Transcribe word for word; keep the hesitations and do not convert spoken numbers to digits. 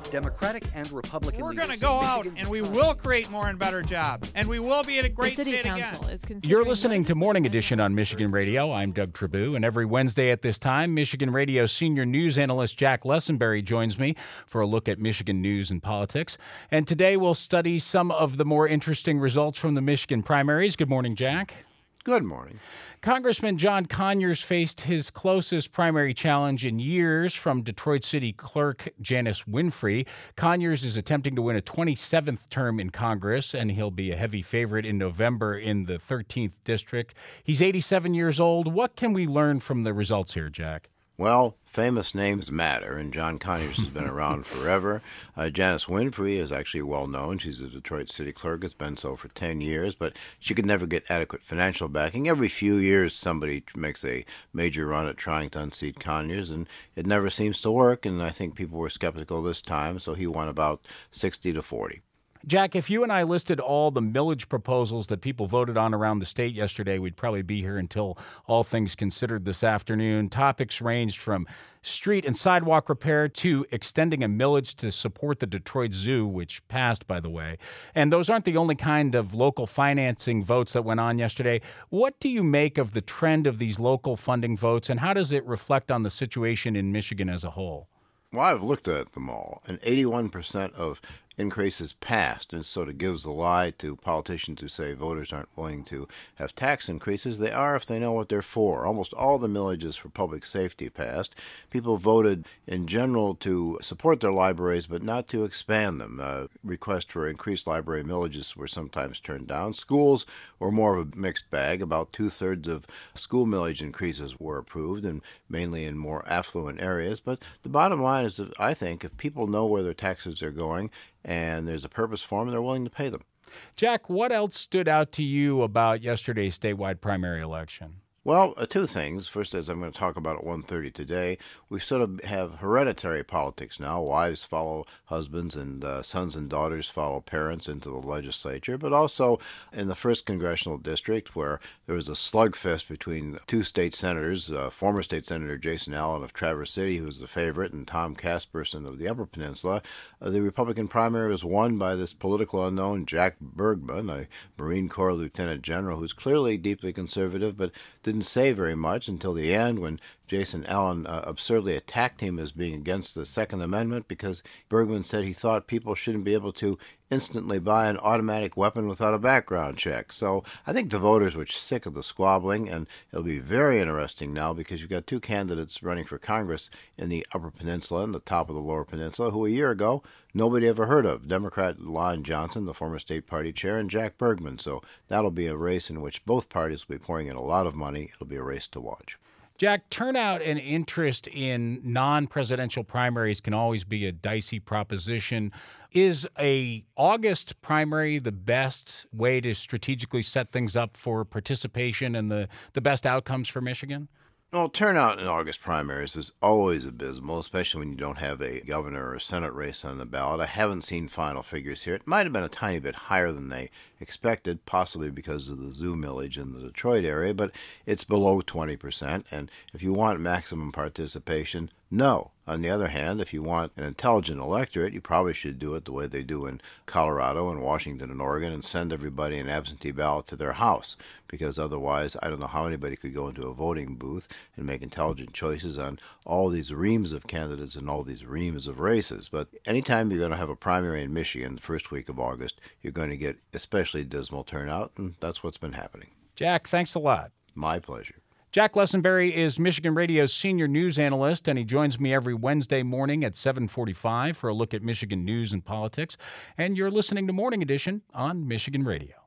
Democratic and Republican We're leaders going to say go out Michigan- and we will create more and better jobs. And we will be at a great The City state Council again. is considering You're listening to Morning Edition on Michigan Radio. I'm Doug Trabue, and every Wednesday at this time, Michigan Radio senior news analyst Jack Lessenberry joins me for a look at Michigan news and politics. And today we'll study some of the more interesting results from the Michigan primaries. Good morning, Jack. Good morning. Congressman John Conyers faced his closest primary challenge in years from Detroit City Clerk Janice Winfrey. Conyers is attempting to win a twenty-seventh term in Congress, and he'll be a heavy favorite in November in the thirteenth District. He's eighty-seven years old. What can we learn from the results here, Jack? Well, famous names matter, and John Conyers has been around forever. Uh, Janice Winfrey is actually well known. She's a Detroit City Clerk. It's been so for ten years, but she could never get adequate financial backing. Every few years, somebody makes a major run at trying to unseat Conyers, and it never seems to work, and I think people were skeptical this time, so he won about sixty to forty. Jack, if you and I listed all the millage proposals that people voted on around the state yesterday, we'd probably be here until all things considered this afternoon. Topics ranged from street and sidewalk repair to extending a millage to support the Detroit Zoo, which passed, by the way. And those aren't the only kind of local financing votes that went on yesterday. What do you make of the trend of these local funding votes, and how does it reflect on the situation in Michigan as a whole? Well, I've looked at them all, and eighty-one percent of increases passed, and sort of gives the lie to politicians who say voters aren't willing to have tax increases. They are if they know what they're for. Almost all the millages for public safety passed. People voted in general to support their libraries, but not to expand them. Uh, requests for increased library millages were sometimes turned down. Schools were more of a mixed bag. About two-thirds of school millage increases were approved, and mainly in more affluent areas. But the bottom line is that I think if people know where their taxes are going, and there's a purpose for them, they're willing to pay them. Jack, what else stood out to you about yesterday's statewide primary election? Well, uh, two things. First, as I'm going to talk about at one thirty today, we sort of have hereditary politics now. Wives follow husbands, and uh, sons and daughters follow parents into the legislature. But also in the first congressional district, where there was a slugfest between two state senators, uh, former state senator Jason Allen of Traverse City, who was the favorite, and Tom Casperson of the Upper Peninsula, uh, the Republican primary was won by this political unknown, Jack Bergman, a Marine Corps lieutenant general who's clearly deeply conservative, but didn't say very much until the end when Jason Allen uh, absurdly attacked him as being against the Second Amendment because Bergman said he thought people shouldn't be able to instantly buy an automatic weapon without a background check. So I think the voters were sick of the squabbling, and it'll be very interesting now because you've got two candidates running for Congress in the Upper Peninsula and the top of the Lower Peninsula who a year ago nobody ever heard of. Democrat Lon Johnson, the former state party chair, and Jack Bergman. So that'll be a race in which both parties will be pouring in a lot of money. It'll be a race to watch. Jack, turnout and interest in non-presidential primaries can always be a dicey proposition. Is a August primary the best way to strategically set things up for participation and the, the best outcomes for Michigan? Well, turnout in August primaries is always abysmal, especially when you don't have a governor or a Senate race on the ballot. I haven't seen final figures here. It might have been a tiny bit higher than they expected, possibly because of the zoo millage in the Detroit area, but it's below twenty percent. And if you want maximum participation, no. On the other hand, if you want an intelligent electorate, you probably should do it the way they do in Colorado and Washington and Oregon and send everybody an absentee ballot to their house, because otherwise I don't know how anybody could go into a voting booth and make intelligent choices on all these reams of candidates and all these reams of races. But anytime you're going to have a primary in Michigan the first week of August, you're going to get especially dismal turnout, and that's what's been happening. Jack, thanks a lot. My pleasure. Jack Lessenberry is Michigan Radio's senior news analyst, and he joins me every Wednesday morning at seven forty-five for a look at Michigan news and politics. And you're listening to Morning Edition on Michigan Radio.